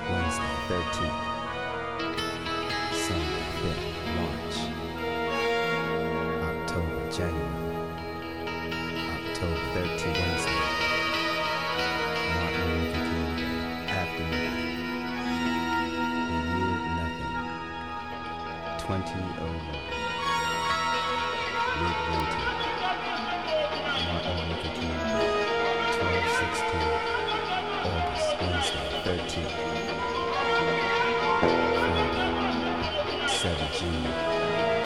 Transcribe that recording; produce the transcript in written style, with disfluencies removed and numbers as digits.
Wednesday, 13th. Sunday, 5th March. October, January. October 13th, Wednesday. Martin Luther King Day, afternoon. The year nothing. 2001. Midwinter. Martin Luther King. 12/16. August, Wednesday, 13th. Friday, 7 June.